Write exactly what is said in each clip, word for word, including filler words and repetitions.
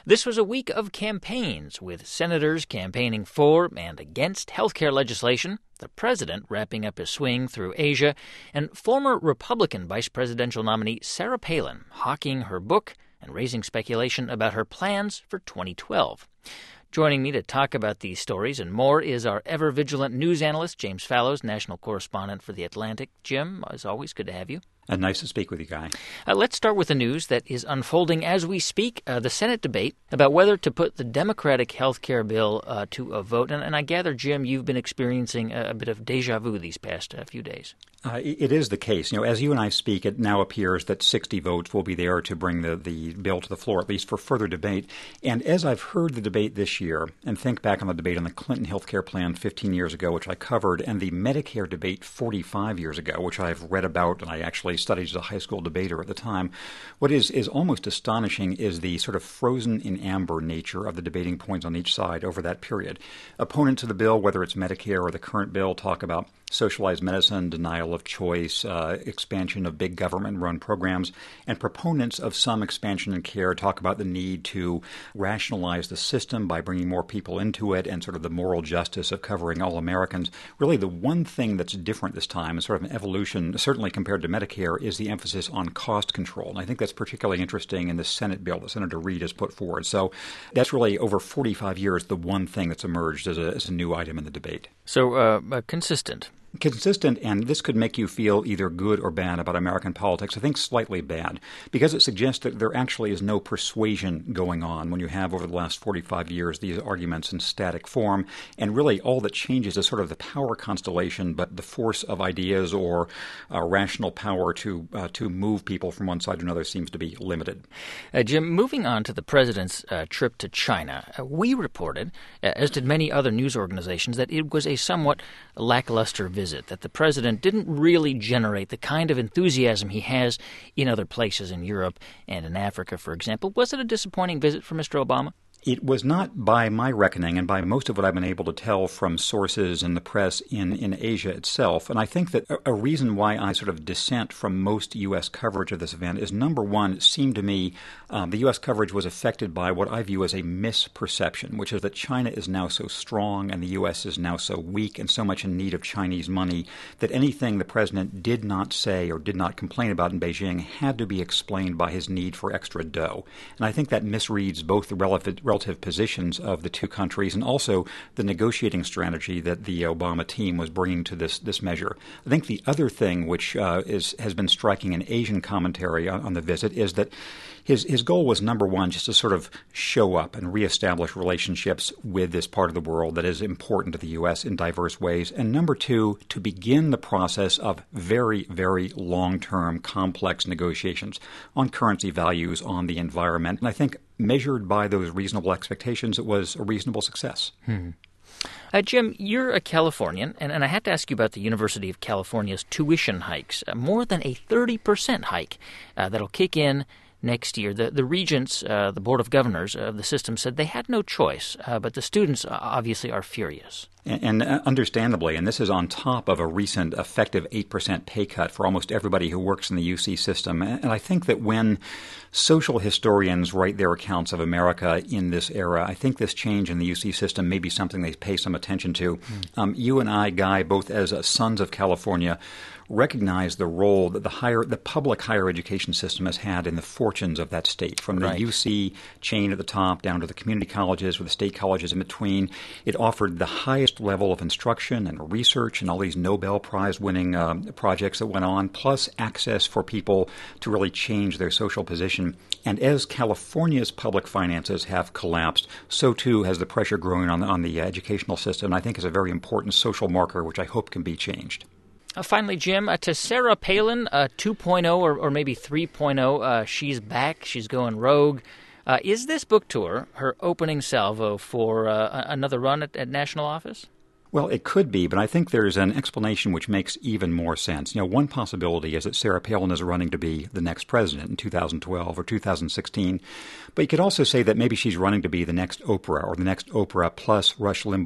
This was a week of campaigns, with senators campaigning for and against health care legislation, the president wrapping up his swing through Asia, and former Republican vice presidential nominee Sarah Palin hawking her book and raising speculation about her plans for twenty twelve. Joining me to talk about these stories and more is our ever-vigilant news analyst, James Fallows, national correspondent for The Atlantic. Jim, as always, good to have you. Uh, nice to speak with you, Guy. Uh, let's start with the news that is unfolding as we speak, uh, the Senate debate about whether to put the Democratic health care bill uh, to a vote. And, and I gather, Jim, you've been experiencing a, a bit of deja vu these past uh, few days. Uh, it is the case. You know, as you and I speak, it now appears that sixty votes will be there to bring the, the bill to the floor, at least for further debate. And as I've heard the debate this year, and think back on the debate on the Clinton health care plan fifteen years ago, which I covered, and the Medicare debate forty-five years ago, which I've read about, and I actually studied as a high school debater at the time, what is, is almost astonishing is the sort of frozen in amber nature of the debating points on each side over that period. Opponents of the bill, whether it's Medicare or the current bill, talk about socialized medicine, denial of choice, uh, expansion of big government-run programs, and proponents of some expansion in care talk about the need to rationalize the system by bringing more people into it and sort of the moral justice of covering all Americans. Really, the one thing that's different this time, and sort of an evolution, certainly compared to Medicare, is the emphasis on cost control. And I think that's particularly interesting in the Senate bill that Senator Reid has put forward. So that's really, over forty-five years, the one thing that's emerged as a, as a new item in the debate. So uh, uh, consistent. Consistent, and this could make you feel either good or bad about American politics. I think slightly bad, because it suggests that there actually is no persuasion going on when you have, over the last forty-five years, these arguments in static form. And really all that changes is sort of the power constellation, but the force of ideas or uh, rational power to uh, to move people from one side to another seems to be limited. Uh, Jim, moving on to the president's uh, trip to China, uh, we reported, uh, as did many other news organizations, that it was a somewhat lackluster visit. Visit, that the president didn't really generate the kind of enthusiasm he has in other places in Europe and in Africa, for example. Was it a disappointing visit for Mister Obama? It was not, by my reckoning, and by most of what I've been able to tell from sources in the press in, in Asia itself. And I think that a, a reason why I sort of dissent from most U S coverage of this event is, number one, it seemed to me um, the U S coverage was affected by what I view as a misperception, which is that China is now so strong and the U S is now so weak and so much in need of Chinese money that anything the president did not say or did not complain about in Beijing had to be explained by his need for extra dough. And I think that misreads both the relevant relative positions of the two countries and also the negotiating strategy that the Obama team was bringing to this this measure. I think the other thing which uh, is has been striking in Asian commentary on, on the visit is that his his goal was, number one, just to sort of show up and reestablish relationships with this part of the world that is important to the U S in diverse ways, and number two, to begin the process of very, very long-term, complex negotiations on currency values, on the environment. And I think measured by those reasonable expectations, it was a reasonable success. Hmm. Uh, Jim, you're a Californian, and, and I had to ask you about the University of California's tuition hikes, uh, more than a thirty percent hike uh, that'll kick in next year. The the regents, uh, the Board of Governors of the system, said they had no choice, uh, but the students obviously are furious. And, and understandably, and this is on top of a recent effective eight percent pay cut for almost everybody who works in the U C system. And I think that when social historians write their accounts of America in this era, I think this change in the U C system may be something they pay some attention to. Mm. Um, you and I, Guy, both as uh, sons of California, recognize the role that the higher, the public higher education system has had in the fortunes of that state, from the right. U C chain at the top down to the community colleges or the state colleges in between. It offered the highest level of instruction and research and all these Nobel Prize-winning uh, projects that went on, plus access for people to really change their social position. And as California's public finances have collapsed, so too has the pressure growing on, on the educational system, and I think is a very important social marker which I hope can be changed. Uh, finally, Jim, uh, to Sarah Palin, uh, two point oh or, or maybe three point oh, uh, she's back, she's going rogue. Uh, is this book tour her opening salvo for uh, another run at, at national office? Well, it could be, but I think there's an explanation which makes even more sense. You know, one possibility is that Sarah Palin is running to be the next president in two thousand twelve or two thousand sixteen. But you could also say that maybe she's running to be the next Oprah or the next Oprah plus Rush Limbaugh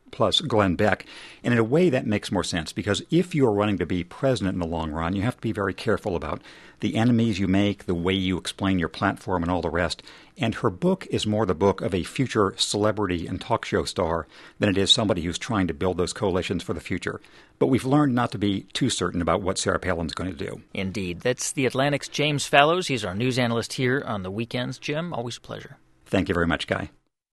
plus Glenn Beck. And in a way, that makes more sense, because if you're running to be president in the long run, you have to be very careful about the enemies you make, the way you explain your platform, and all the rest. And her book is more the book of a future celebrity and talk show star than it is somebody who's trying to build those coalitions for the future. But we've learned not to be too certain about what Sarah Palin's going to do. Indeed. That's The Atlantic's James Fallows. He's our news analyst here on the weekends. Jim, always a pleasure. Thank you very much, Guy.